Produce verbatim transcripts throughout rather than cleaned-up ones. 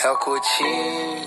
É o Coutinho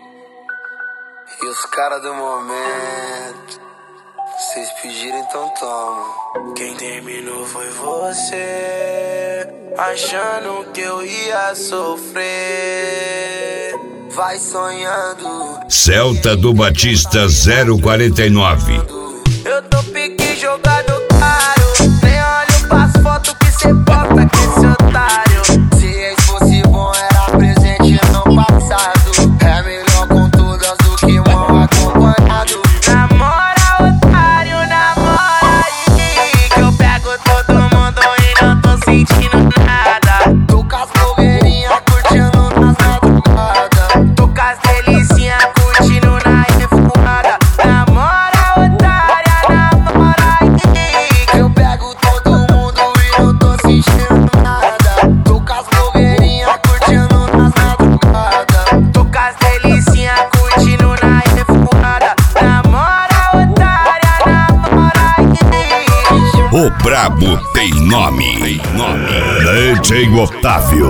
e os caras do momento. Vocês pediram, então toma. Quem terminou foi você, achando que eu ia sofrer. Vai sonhando. Celta do Batista zero quarenta e nove. Eu tô pique jogado caro. Nem olho pras fotos que cê bota com esse otário. Se ex fosse bom era presente não passado. É melhor com todas do que mal acompanhado. Namora otário, namora aí, que eu pego todo mundo e não tô sentindo nada. Tô com as blogueirinhas curtindo nas madrugadas. Tô com as delicinhas curtindo na revoada. Namora otária, namora aí, que eu pego todo mundo e não tô sentindo nada. Tô com as blogueirinhas curtindo nas madrugadas. Tô com as delicinhas curtindo na revoada. Namora otária, namora aí. O brabo tem nome. Tem nome. D J Otávio.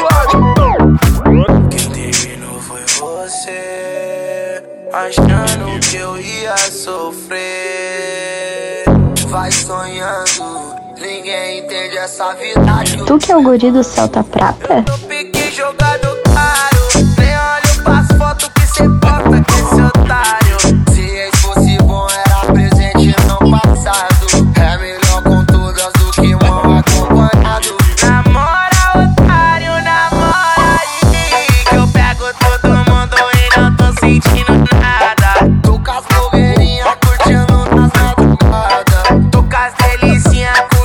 Quem terminou foi você, achando que eu ia sofrer. Vai sonhando, ninguém entende essa vida que Tu que é o guri do Celta Prata? tô pique jogado caro. Nem olho pras fotos que cê bota com esse otário. Se ex fosse bom era presente não passado. É melhor com todas do que mal acompanhado. Namora otário, namora aí, que eu pego todo mundo e não tô sentindo nada. Tô com as blogueirinhas curtindo nas madrugadas. Tô com as delicinhas curtindo